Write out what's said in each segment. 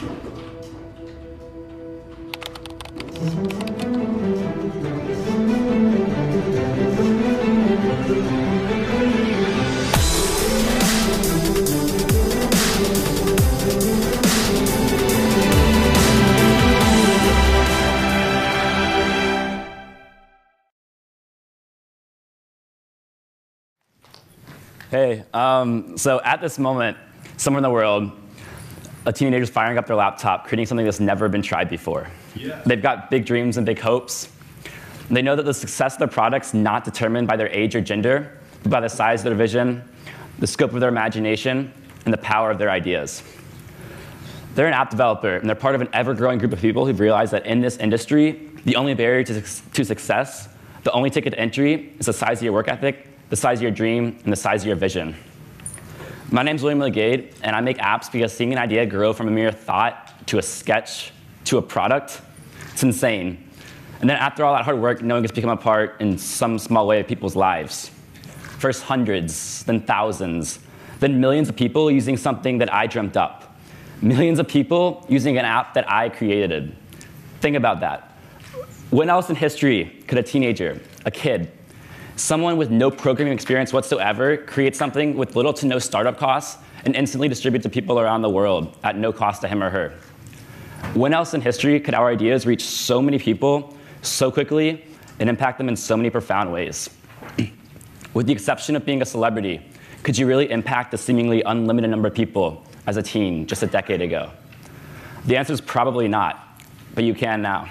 Hey, so at this moment, somewhere in the world, a teenager's firing up their laptop, creating something that's never been tried before. Yeah. They've got big dreams and big hopes. And they know that the success of their product's not determined by their age or gender, but by the size of their vision, the scope of their imagination, and the power of their ideas. They're an app developer, and they're part of an ever-growing group of people who've realized that in this industry, the only barrier to success, the only ticket to entry, is the size of your work ethic, the size of your dream, and the size of your vision. My name's William Legade, and I make apps because seeing an idea grow from a mere thought to a sketch to a product, it's insane. And then after all that hard work, knowing it's become a part in some small way of people's lives. First hundreds, then thousands, then millions of people using something that I dreamt up. Millions of people using an app that I created. Think about that. When else in history could a teenager, a kid, someone with no programming experience whatsoever create something with little to no startup costs and instantly distribute to people around the world at no cost to him or her? When else in history could our ideas reach so many people so quickly and impact them in so many profound ways? With the exception of being a celebrity, could you really impact a seemingly unlimited number of people as a teen just a decade ago? The answer is probably not, but you can now.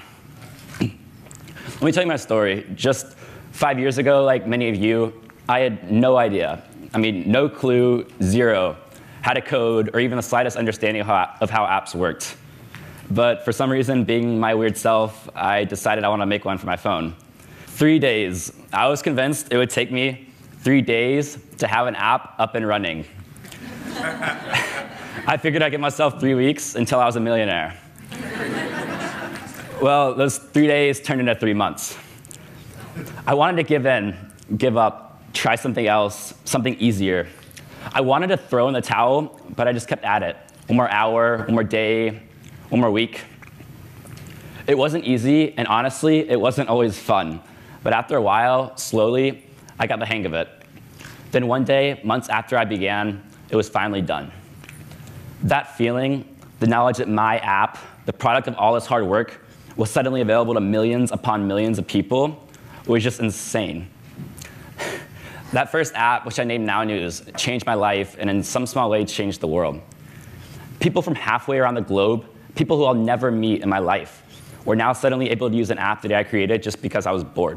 Let me tell you my story. Just 5 years ago, like many of you, I had no idea. I mean, no clue, zero, how to code or even the slightest understanding of how apps worked. But for some reason, being my weird self, I decided I want to make one for my phone. 3 days. I was convinced it would take me 3 days to have an app up and running. I figured I'd give myself 3 weeks until I was a millionaire. Well, those 3 days turned into 3 months. I wanted to give in, give up, try something else, something easier. I wanted to throw in the towel, but I just kept at it. One more hour, one more day, one more week. It wasn't easy, and honestly, it wasn't always fun. But after a while, slowly, I got the hang of it. Then one day, months after I began, it was finally done. That feeling, the knowledge that my app, the product of all this hard work, was suddenly available to millions upon millions of people, was just insane. That first app, which I named Now News, changed my life and in some small way changed the world. People from halfway around the globe, people who I'll never meet in my life, were now suddenly able to use an app that I created just because I was bored.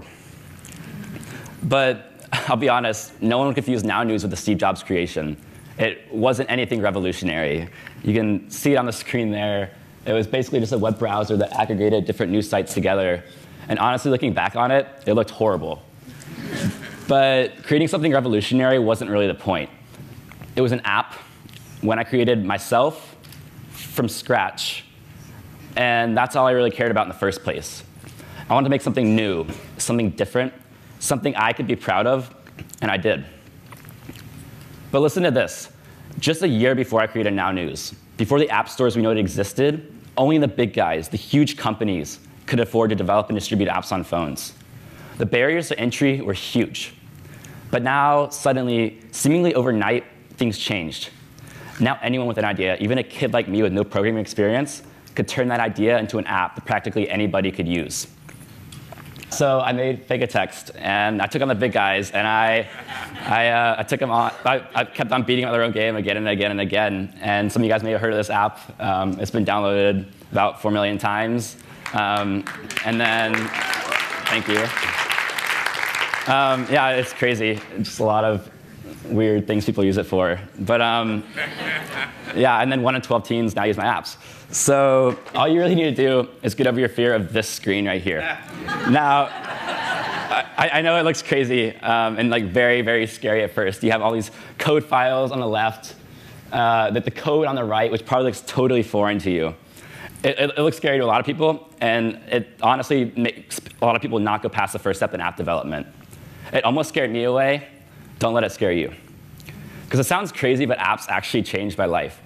But I'll be honest, no one would confuse Now News with the Steve Jobs creation. It wasn't anything revolutionary. You can see it on the screen there. It was basically just a web browser that aggregated different news sites together. And honestly, looking back on it, it looked horrible. But creating something revolutionary wasn't really the point. It was an app when I created myself from scratch. And that's all I really cared about in the first place. I wanted to make something new, something different, something I could be proud of, and I did. But listen to this. Just a year before I created Now News, before the app stores we know it existed, only the big guys, the huge companies, could afford to develop and distribute apps on phones. The barriers to entry were huge. But now, suddenly, seemingly overnight, things changed. Now anyone with an idea, even a kid like me with no programming experience, could turn that idea into an app that practically anybody could use. So I made Fake-A-Text, and I took on the big guys, and I took them on. I kept on beating them at their own game again and again and again. And some of you guys may have heard of this app. It's been downloaded about 4 million times. And then, thank you. Yeah, it's crazy. It's just a lot of weird things people use it for. But yeah, and then 1 in 12 teens now use my apps. So all you really need to do is get over your fear of this screen right here. Now, I know it looks crazy and like very, very scary at first. You have all these code files on the left, that the code on the right, which probably looks totally foreign to you. It looks scary to a lot of people, and it honestly makes a lot of people not go past the first step in app development. It almost scared me away. Don't let it scare you. Because it sounds crazy, but apps actually changed my life.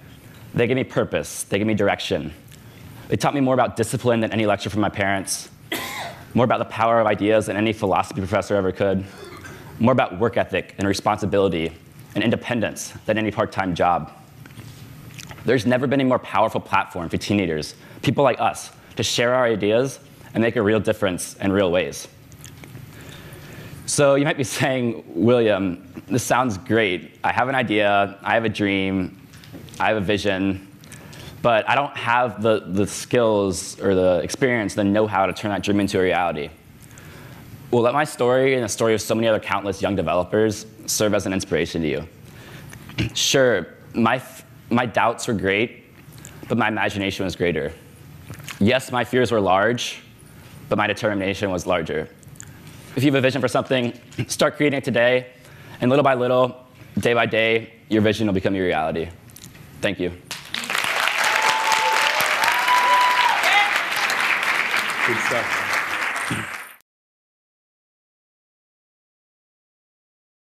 They gave me purpose. They gave me direction. They taught me more about discipline than any lecture from my parents, more about the power of ideas than any philosophy professor ever could, more about work ethic and responsibility and independence than any part-time job. There's never been a more powerful platform for teenagers, people like us, to share our ideas and make a real difference in real ways. So you might be saying, William, this sounds great. I have an idea, I have a dream, I have a vision, but I don't have the skills or the experience, the know-how to turn that dream into a reality. Well, let my story and the story of so many other countless young developers serve as an inspiration to you. Sure, my doubts were great, but my imagination was greater. Yes, my fears were large, but my determination was larger. If you have a vision for something, start creating it today, and little by little, day by day, your vision will become your reality. Thank you. Good stuff.